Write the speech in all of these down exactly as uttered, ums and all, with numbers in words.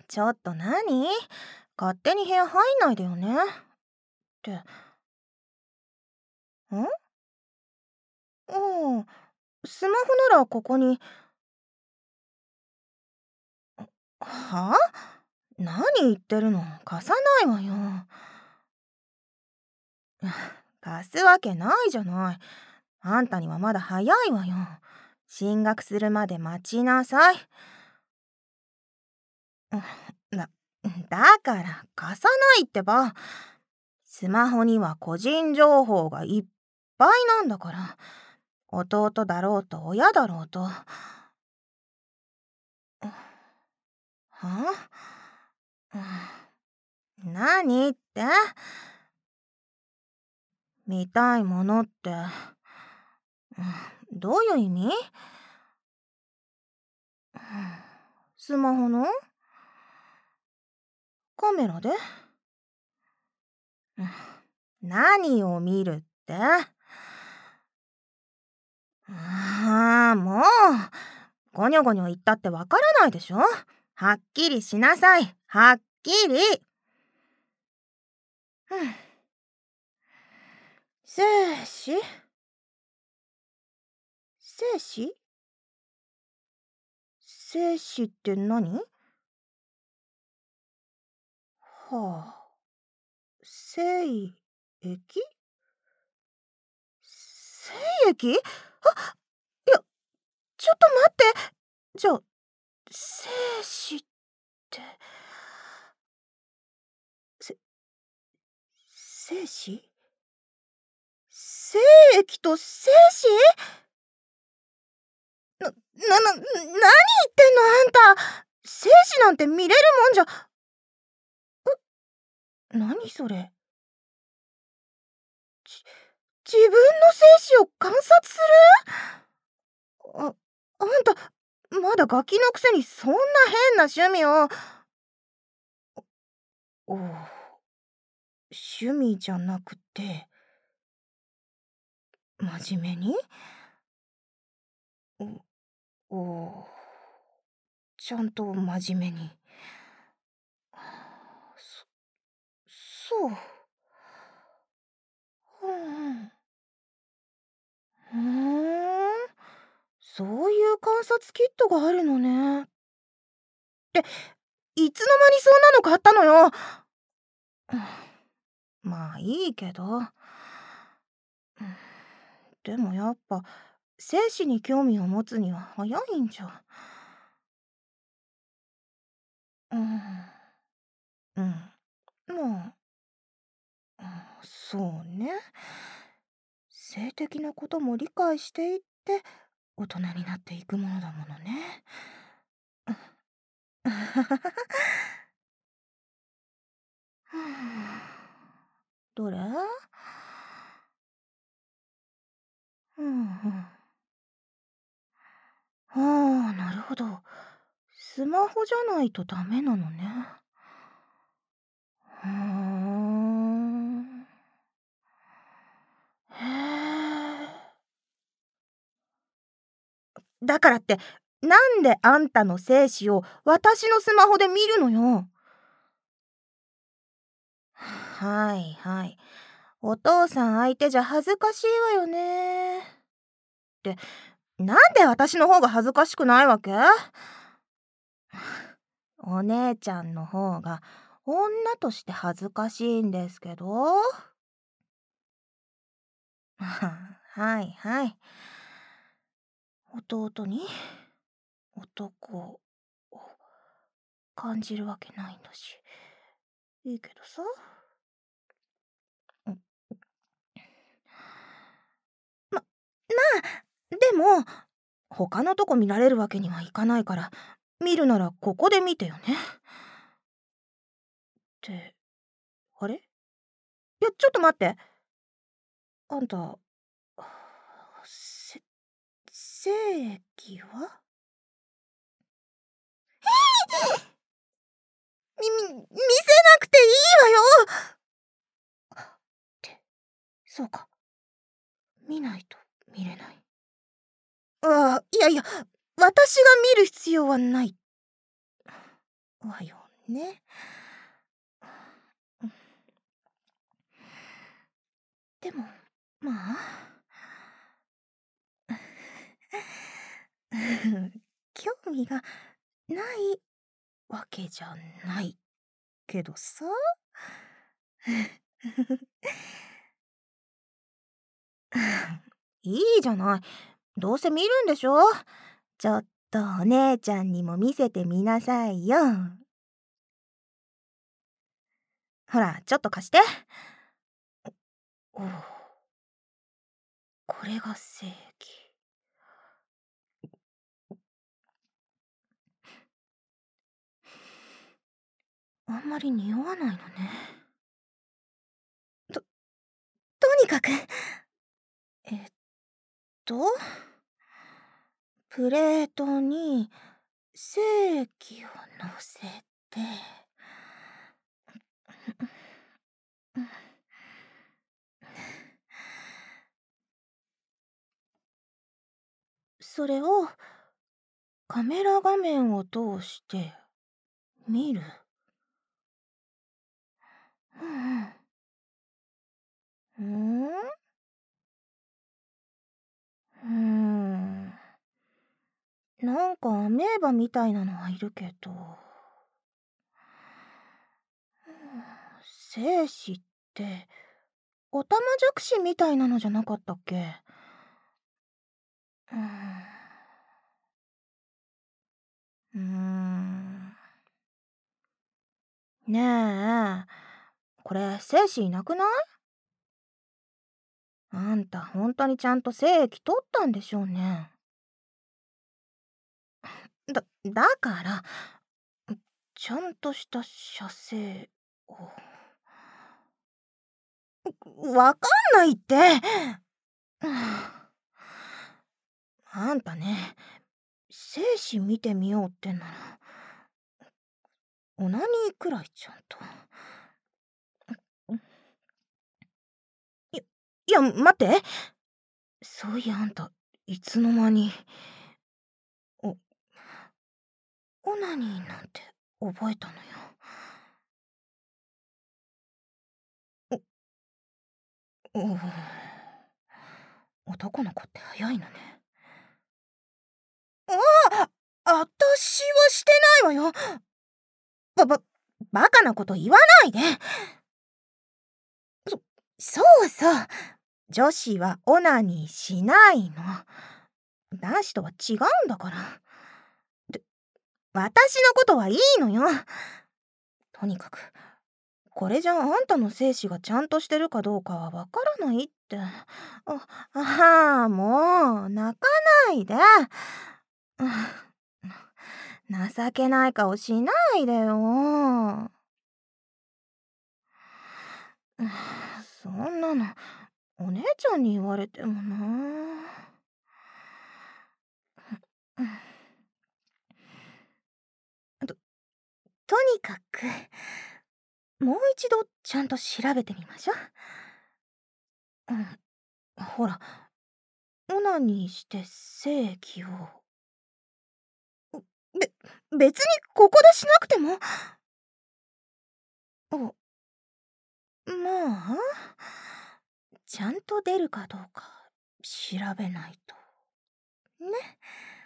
ちょっと何？勝手に部屋入んないでよね。って、ん？うん、スマホならここに。はあ？何言ってるの？貸さないわよ。貸すわけないじゃない。あんたにはまだ早いわよ。進学するまで待ちなさい。だ、だから貸さないってば。スマホには個人情報がいっぱいなんだから。弟だろうと親だろうと。はあ？何って？見たいものって、どういう意味？スマホのカメラで？何を見るって？ああ、もうゴニョゴニョ言ったってわからないでしょ。はっきりしなさい。はっきり。精子？精子？精子って何？はあ、精液？精液？あ、いや、ちょっと待って。じゃあ、精子って、せ、精子？精液と精子？な、な、な、何言ってんのあんた。精子なんて見れるもんじゃ。え、何それ。ち、自分の精子を観察する？あ、あんた、まだガキのくせにそんな変な趣味を。お、趣味じゃなくて、真面目に？お、お、ちゃんと真面目に。そ、そう。うんうん。ふーん、そういう観察キットがあるのね。って、いつの間にそんなの買ったのよ。まあいいけど。でもやっぱ精子に興味を持つには早いんじゃ。うん、うん、まあ、うん、そうね。性的なことも理解していって大人になっていくものだものね。どれ？うんうん。ああ、なるほど。スマホじゃないとダメなのね。ふーん。へえ。だからって、なんであんたの精子を私のスマホで見るのよ。はいはい。お父さん相手じゃ恥ずかしいわよね。って、なんで私の方が恥ずかしくないわけ？お姉ちゃんの方が女として恥ずかしいんですけど。はいはい。弟に男を感じるわけないんだし。いいけどさ。んま、まあ、でも、他のとこ見られるわけにはいかないから、見るならここで見てよね。って、あれ？いや、ちょっと待って。あんた、せ、精液は？み、み、見せなくていいわよ。って、そうか。見ないと見れない。ああ、いやいや、私が見る必要はない。わよね。でも、まあ。興味がないわけじゃないけどさ。いいじゃない。どうせ見るんでしょ。ちょっとお姉ちゃんにも見せてみなさいよ。ほら、ちょっと貸して。おお。これが正義。あんまり匂わないのね。と、とにかく。えっと、プレートに正規を乗せて、それをカメラ画面を通して見る。うんうん。うーんうーん。なんかアメーバみたいなのはいるけど。精子ってオタマジャクシみたいなのじゃなかったっけ？うーん。うーん。ねえ、これ精子いなくない？あんたほんとにちゃんと精液取ったんでしょうね。だだから、ちゃんとした射精を。わかんないって。あんたね、精子見てみようってなら、オナニーくらいちゃんと。いいや、待って。そういやあんた、いつの間に。おオナニーなんて覚えたのよ。おお。男の子って早いのね。ああ、あたしはしてないわよ。ばばバカなこと言わないで。そそうそう。女子はオナニーしないの。男子とは違うんだから。で、私のことはいいのよ。とにかく、これじゃあんたの精子がちゃんとしてるかどうかはわからないって。あ、ああ、もう、泣かないで。情けない顔しないでよ。そんなの、お姉ちゃんに言われてもな。と、とにかく、もう一度ちゃんと調べてみましょ。うん、ほら、オナニーして精液を。べ、別にここでしなくても。お、まあ、ちゃんと出るかどうか調べないと。ね。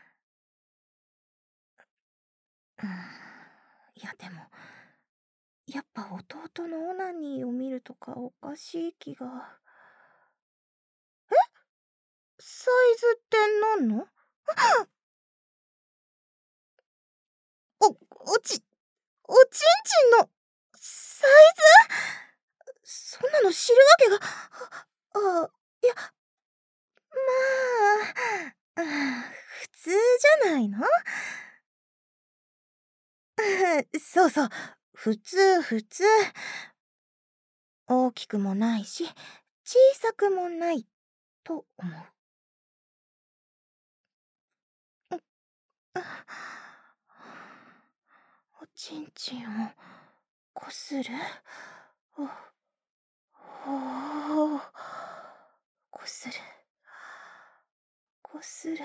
うん、いやでも、やっぱ弟のオナニーを見るとかおかしい気が。え？サイズってなんの？お、おち、おちんちんのサイズ？そんなの知るわけが。あ、あ、いや、まあ、あ、普通じゃないの？そうそう、普通普通。大きくもないし、小さくもないと思う。おちんちんをこする。お、おお、こする。こする。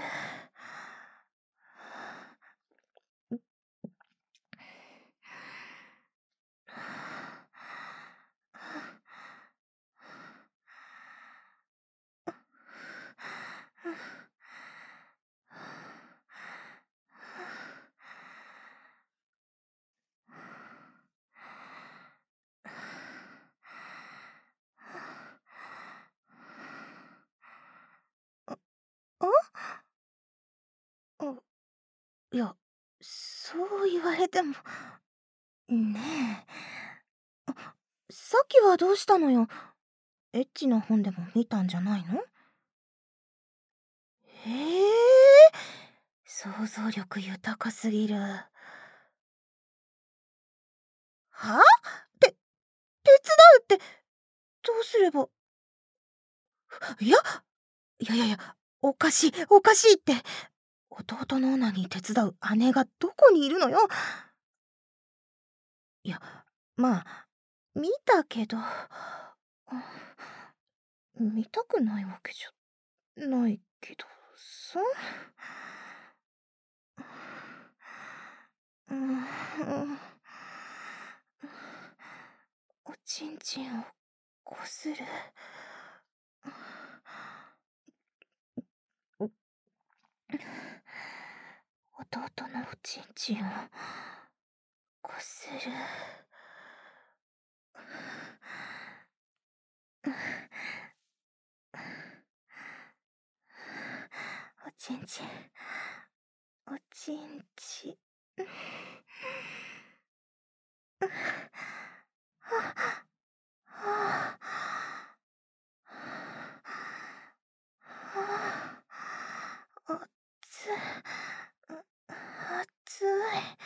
あ、いや、そう言われても。ねえ。あ、さっきはどうしたのよ。エッチな本でも見たんじゃないの？へえ、想像力豊かすぎる。は？て手伝うって、どうすれば。いや、いやいやいや、おかしい、おかしいって。弟のオナニー手伝う姉がどこにいるのよ。いや、まあ、見たけど、あ、見たくないわけじゃないけどさ。うん、うん、おちんちんをこする。弟のおちんちんをこする。おちんちん、おちんちん。あつ、あつい。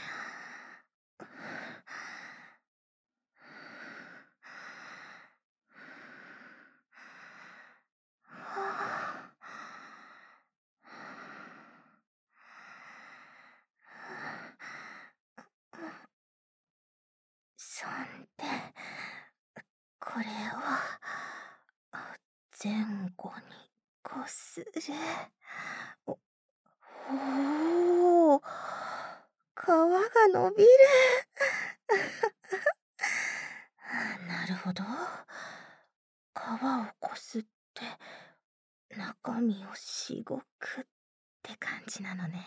そんで、これを前後にこする。お、おお、皮が伸びる。なるほど。皮をこすって中身をしごくって感じなのね。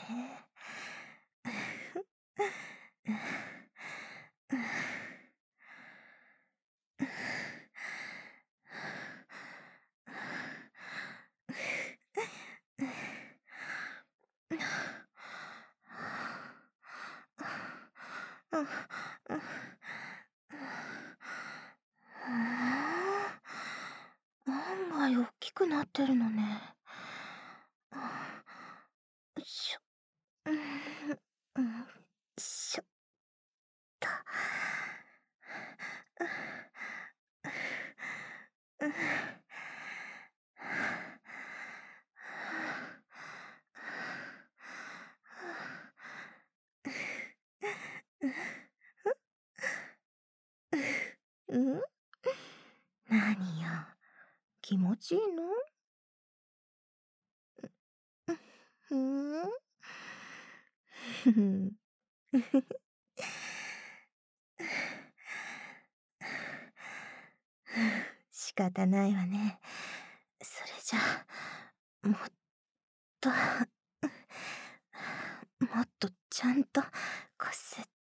案外大きくなってるのね。しょ、うん、うん、しょっと。うん？何よ、気持ちいいの？ふーん。ふふん。仕方ないわね。それじゃあ、もっと、もっとちゃんとこすって、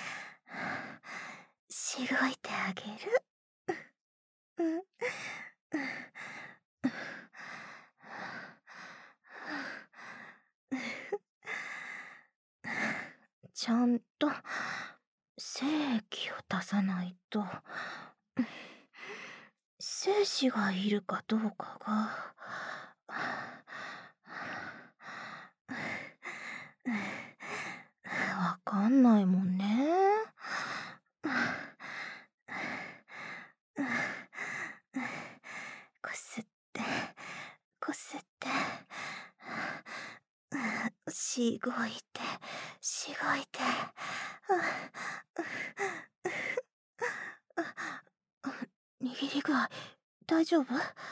しごいてあげる。うん。ちゃんと精液を出さないと、精子がいるかどうかが、わかんないもんね。こすって、こすって、しごいて、しごいて。握り具合、大丈夫？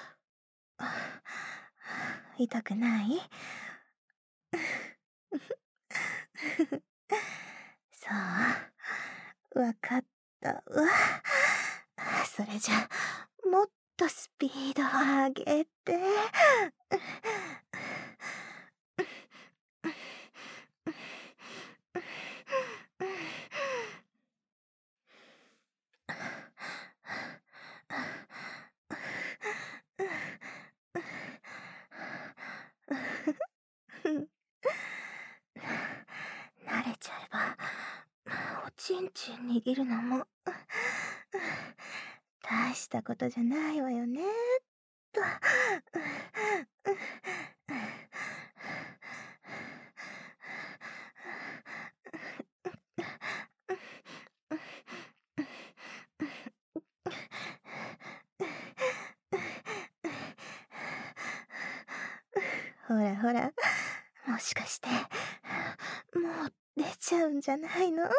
痛くない？そう、わかったわ。それじゃ、もっとスピードを上げて。 ちんちん握るのも、大したことじゃないわよね、と。ほらほら、もしかして、もう出ちゃうんじゃないの？ん？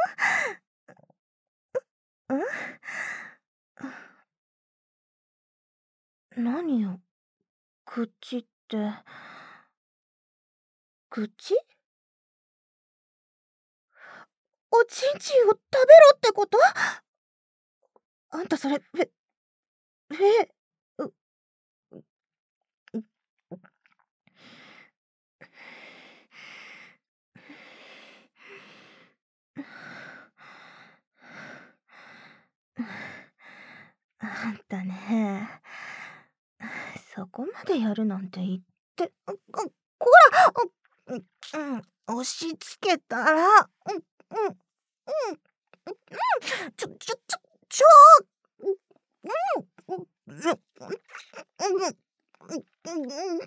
何よ、口って。口？おちんちんを食べろってこと？あんたそれ、フェフェうううあんたね、そこまでやるなんて言って、う、う、こら！う、う、うん、押し付けたら、うん、うん、うん、うん、ちょちょちょちょうん、うん、うん、うん、うん、うん、うん、うん、うん、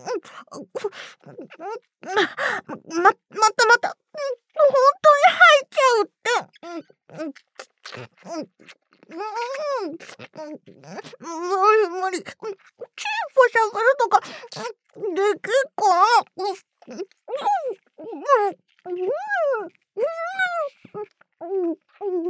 ままたまた、うん、ほんとに吐いちゃうって。うん、うん、うん。うーん、うん、無理無理、うん、チンポしゃぶるとか、うん、できっかな？うん、うん、うん、うん、うん、うん、うん、うん、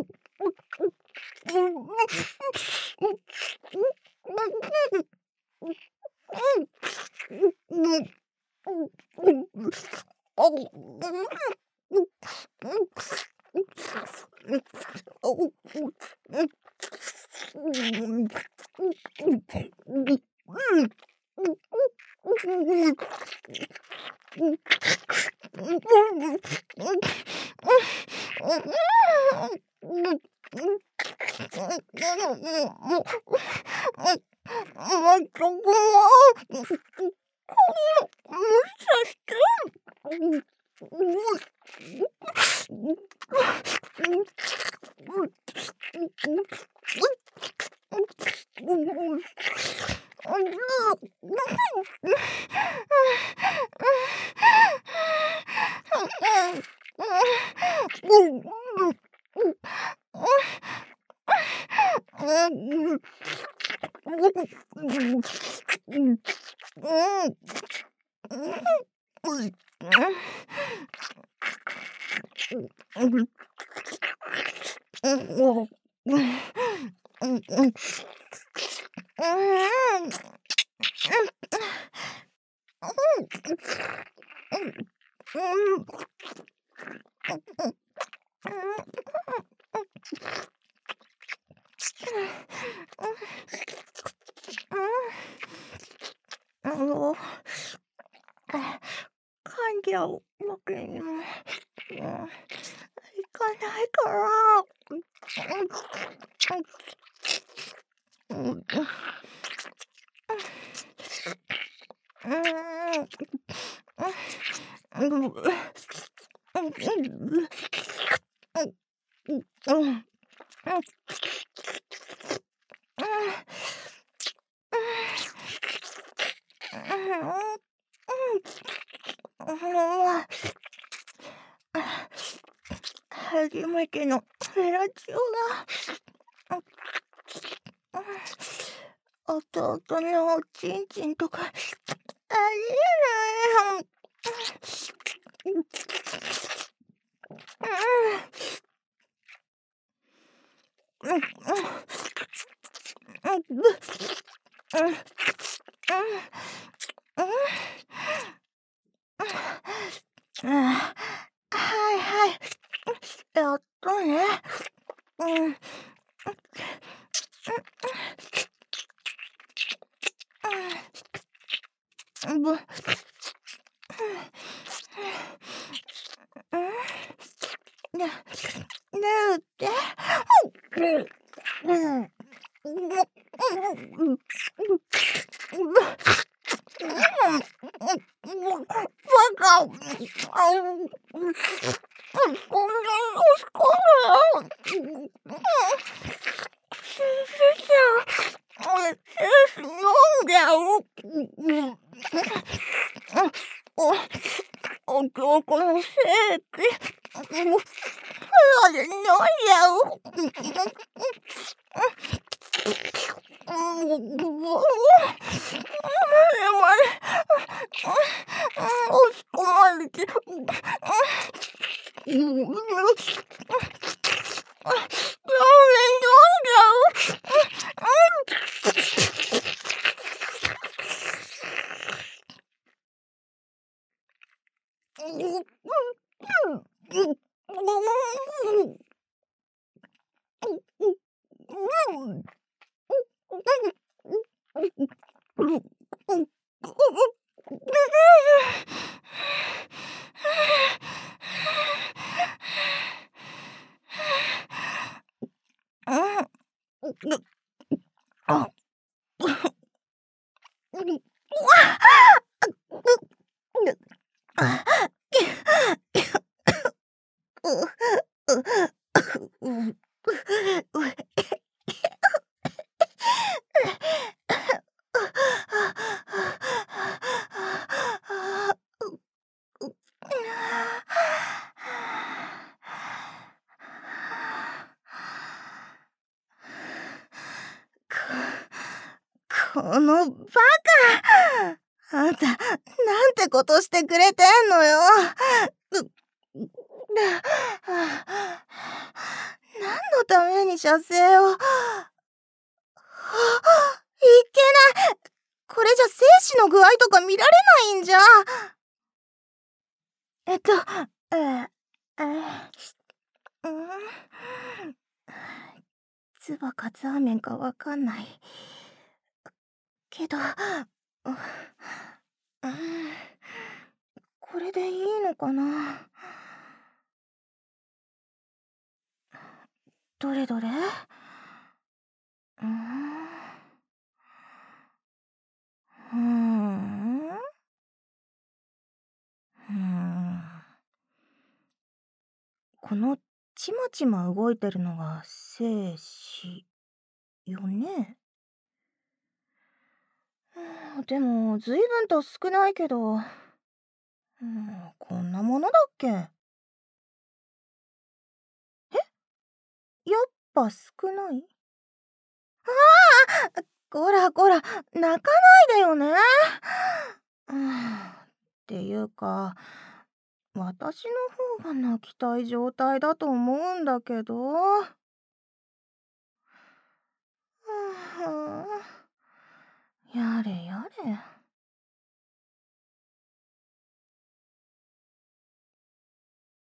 あの、噛んじゃうわけにも、うん、いかないから。うん、うん、うん、うん、初めてのフェラチオだ。弟のおちんちんとか、ありえない。はいはい。やっとね。うん。ぶ、ね、ねえって。うん。バカ。 こんなに押し込むよ。先生ちゃん、俺、精子飲んじゃう。お京子の精子、もう、それ飲んじゃう。もう、もう、押し込まれて、うん、このバカ！あんた、なんてことしてくれてんのよ。何のために射精を。いけない。これじゃ精子の具合とか見られないんじゃ。えっと、えー、えー、うん。つばかザーメンかわかんない。けど、うん、これでいいのかな。どれどれ。うん。うーん。うーん。このちまちま動いてるのが精子よね。でも随分と少ないけど、うん、こんなものだっけ。え、やっぱ少ない。ああ、こらこら、泣かないでよね。うん、っていうか、私の方が泣きたい状態だと思うんだけど。